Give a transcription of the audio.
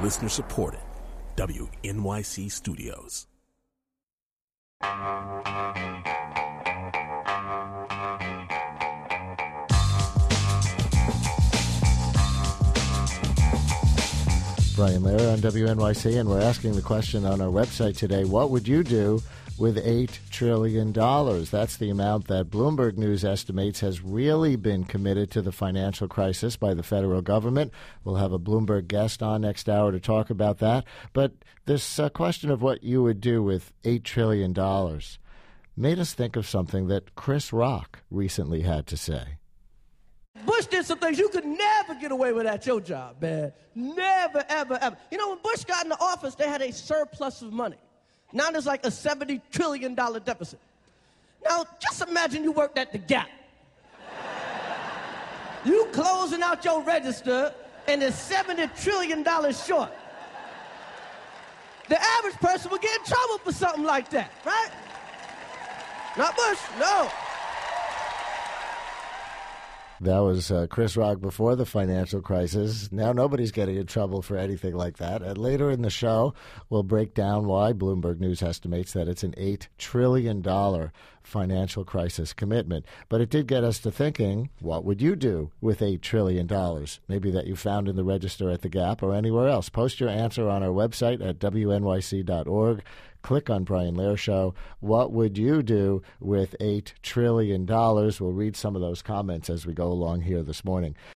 Listener supported. WNYC Studios. Brian Lehrer on WNYC, and we're asking the question on our website today, what would you do with $8 trillion? That's the amount that Bloomberg News estimates has really been committed to the financial crisis by the federal government. We'll have a Bloomberg guest on next hour to talk about that. But this question of what you would do with $8 trillion made us think of something that Chris Rock recently had to say. Bush did some things you could never get away with at your job, man. Never, ever, ever. You know, when Bush got in the office, they had a surplus of money. Now there's like a $70 trillion deficit. Now, just imagine you worked at the Gap. You closing out your register, and it's $70 trillion short. The average person would get in trouble for something like that, right? Not Bush, no. That was Chris Rock before the financial crisis. Now nobody's getting in trouble for anything like that. And later in the show, we'll break down why Bloomberg News estimates that it's an $8 trillion financial crisis commitment. But it did get us to thinking, what would you do with $8 trillion? Maybe that you found in the register at the Gap or anywhere else. Post your answer on our website at wnyc.org. Click on Brian Lehrer Show. What would you do with $8 trillion? We'll read some of those comments as we go along here this morning.